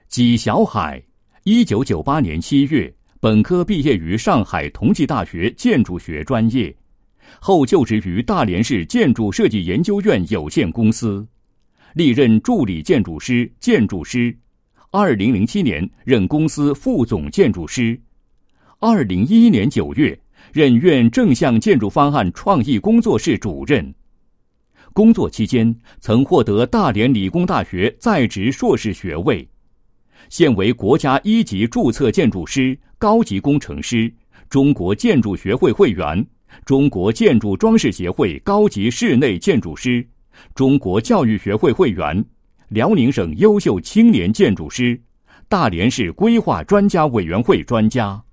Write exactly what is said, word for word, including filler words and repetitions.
纪晓海，一九九八年七月，本科毕业于上海同济大学建筑学专业，后就职于大连市建筑设计研究院有限公司，历任助理建筑师、建筑师。二零零七年任公司副总建筑师。二零一一年九月，任院正向建筑方案创意工作室主任。工作期间，曾获得大连理工大学在职硕士学位。现为国家一级注册建筑师、高级工程师，中国建筑学会会员，中国建筑装饰协会高级室内建筑师，中国教育学会会员，辽宁省优秀青年建筑师，大连市规划专家委员会专家。